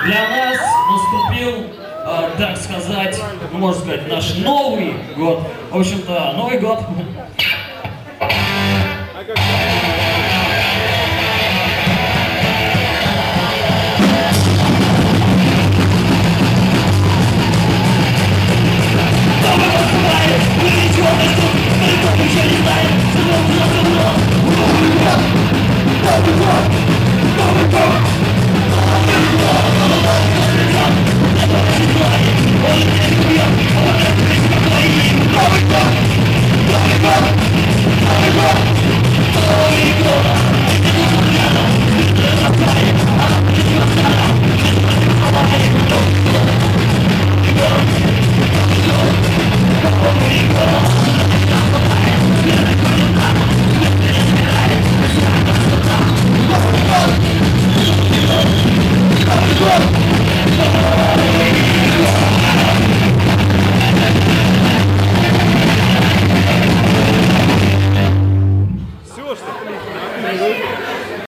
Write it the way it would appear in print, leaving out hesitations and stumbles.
Для нас наступил, так сказать, ну, можно сказать, наш Новый год. В общем-то, Новый год.